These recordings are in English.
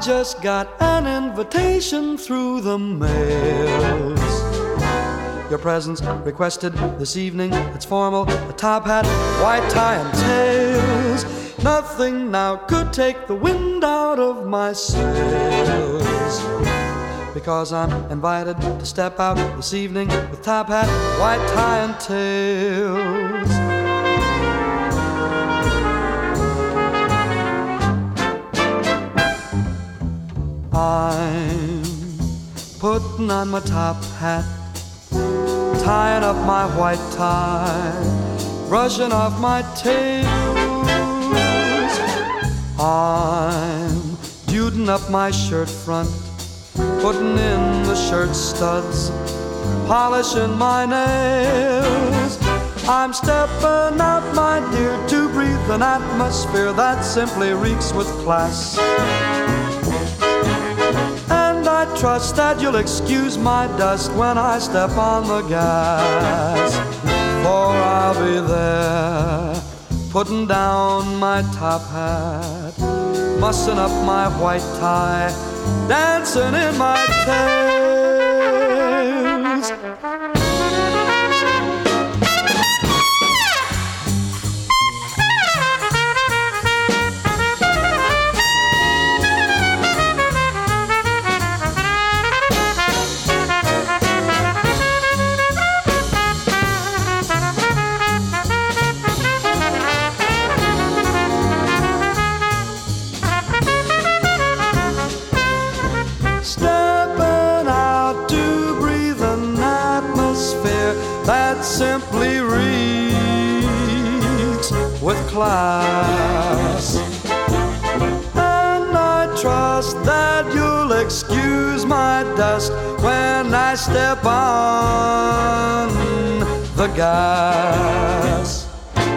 just got an invitation through the mails. Your presence requested this evening. It's formal, a top hat, white tie and tails. Nothing now could take the wind out of my sails. Because I'm invited to step out this evening with top hat, white tie and tails. I'm putting on my top hat, tying up my white tie, brushing off my tails. I'm duding up my shirt front, putting in the shirt studs, polishing my nails. I'm stepping out, my dear, to breathe an atmosphere that simply reeks with class. I trust that you'll excuse my dust when I step on the gas. For I'll be there, putting down my top hat, mussing up my white tie, dancing in my tails. That simply reeks with class. And I trust that you'll excuse my dust when I step on the gas.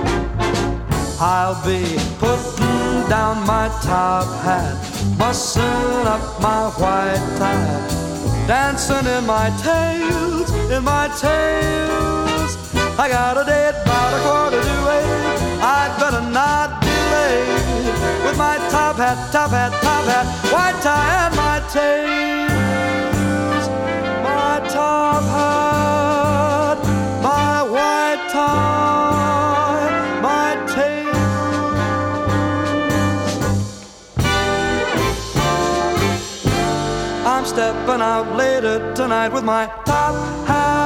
I'll be putting down my top hat, mussing up my white tie, dancing in my tails, in my tails. I got a date about 7:45. I'd better not be late with my top hat, white tie and my tails. My top hat, my white tie, my tails. I'm stepping out later tonight with my top hat,